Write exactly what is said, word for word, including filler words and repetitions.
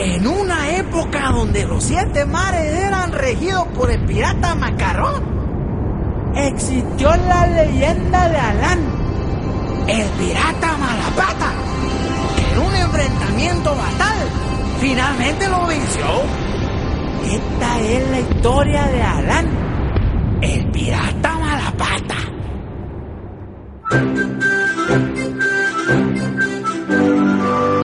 En una época donde los siete mares eran regidos por el pirata Macarrón, existió la leyenda de Alán, el pirata Malapata, que en un enfrentamiento fatal finalmente lo venció. Esta es la historia de Alán, el pirata Malapata.